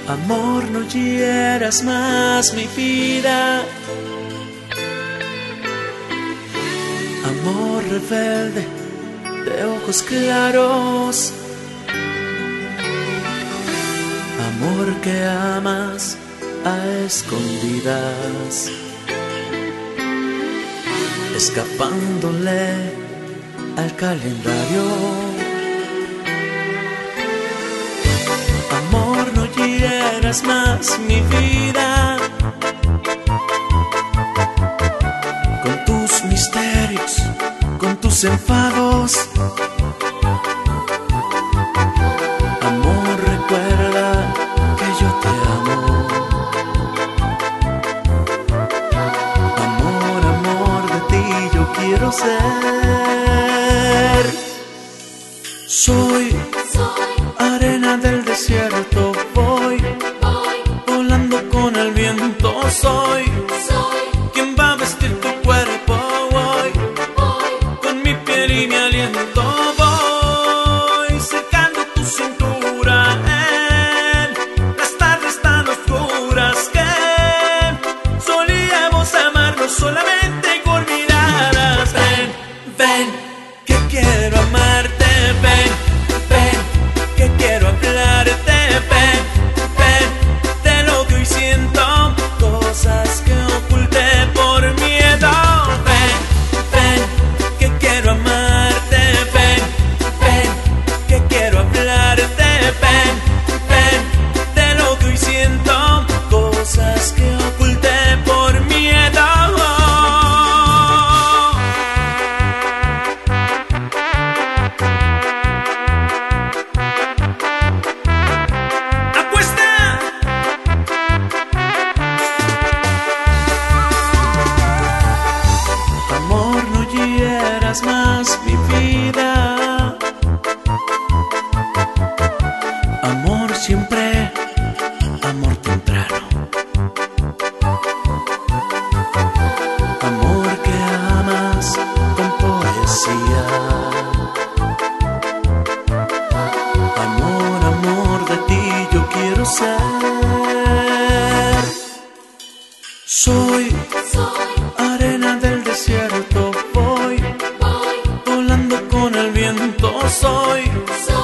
Amor, no hieras más mi vida. Amor rebelde de ojos claros. Amor que amas a escondidas, escapándole al calendario. Amor, no hieras más mi vida con tus misterios, con tus enfados. Amor, recuerda que yo te amo. Amor, amor, de ti yo quiero ser. Soy arena del desierto, voy volando con el viento. Soy quien va a vestir tu cuerpo hoy, con mi piel y mi aliento. Voy secando tu cintura en las tardes tan oscuras que solíamos amarnos solamente con miradas. Ven, ven, que quiero amarte. Ven, ven, que quiero hablarte. Ven, ven, de lo que hoy siento, cosas que oculté por miedo. Ven, ven, que quiero amarte. Ven, ven, que quiero hablarte. Ven, ven, de lo que hoy siento, cosas que oculté por miedo. Amor, no hieras más mi vida. Amor siempre, amor temprano. Amor que amas con poesía. Amor, amor, de ti yo quiero ser. Soy arena del desierto, voy volando con el viento. Soy